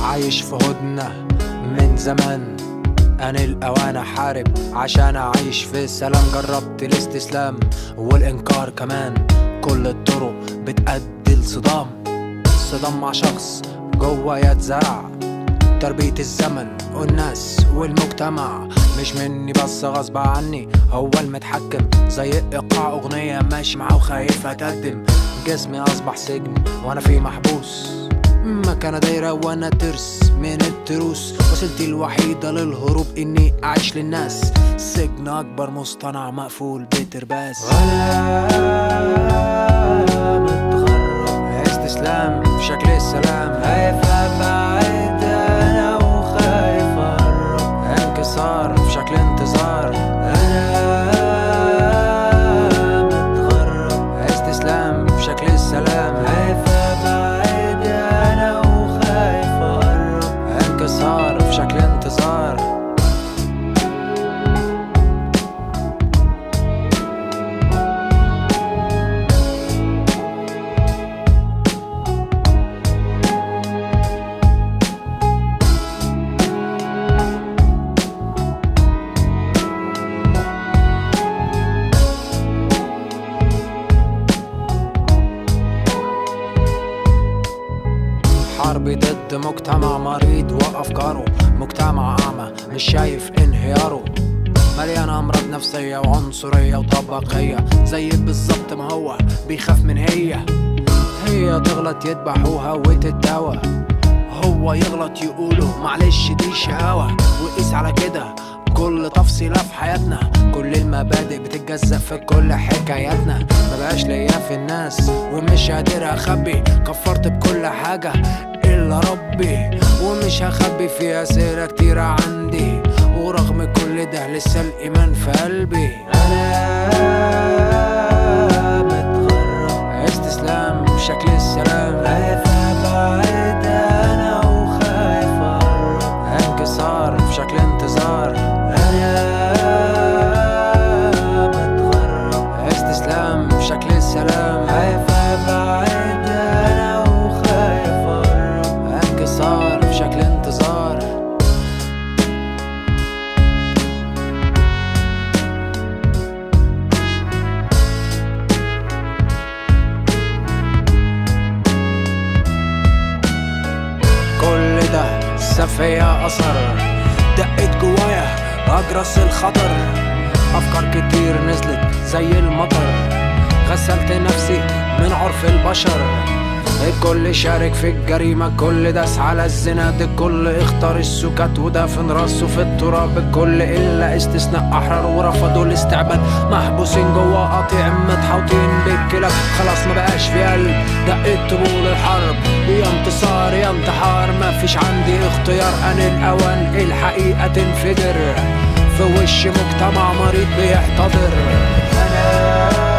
عايش في هدنة من زمان، أنا الأوان أحارب عشان أعيش في سلام. جربت الاستسلام والإنكار كمان، كل الطرق بتأدي لصدام. صدام مع شخص جوا يتزرع، تربية الزمن والناس والمجتمع مش مني بس غصب عني، هو المتحكم. زي إيقاع أغنية ماشي معاه وخايف أتقدم. جسمي أصبح سجن وأنا فيه محبوس، مكانة دايرة وأنا ترس من التروس. وسيلتي الوحيدة للهروب إني أعيش للناس، سجن أكبر مصطنع مقفول بترباس. وأنا متغرب استسلام في شكل السلام، خايف أبعد أنا وخايف أقرب، انكسار في شكل انتظار. أنا متغرب استسلام في شكل السلام، خايف أبعد أنا وخايف أقرب، انكسار في شكل انتظار. حرب ضد مجتمع مريض وأفكاره، مجتمع أعمى مش شايف انهياره، مليان أمراض نفسية وعنصرية وطبقية. زي بالظبط ما هو بيخاف من هي تغلط يذبحوها وتتداوى، هو يغلط يقوله معلش دي شقاوة. وقيس على كده كل تفصيلة في حياتنا، كل المبادئ بتتجزأ في كل حكاياتنا. مبقاش ليا في الناس ومش قادر أخبي، كفرت بكل حاجة إلا ربي، ومش هخبي في أسئلة كتيرة عندي. ورغم كل ده لسه الإيمان في قلبي. أنا متغرب استسلام بشكل السلام، خايف أبعد أنا وخايف أقرب، انكسار في شكل انتظار. أنا متغرب استسلام بشكل السلام، خايف أبعد أنا وخايف أقرب، انكسار في شكل انتظار. كل ده ساب فيا أثر، دقت جوايا أجرس الخطر. أفكار كتير نزلت زي المطر، غسلت نفسي من عرف البشر. الكل شارك في الجريمة، كل داس على الزنا، الكل اختار السكات ودافن راسه في التراب. الكل إلا استثناء أحرار ورفضوا الاستعباد، محبوسين جوا قطيع متحوطين بالكلاب. خلاص ما بقاش في قلب، دقت طبول الحرب، يا انتصار يا انتحار، ما فيش عندي اختيار. أنا الأوان الحقيقة تنفجر في وش مجتمع مريض بيحتضر. أنا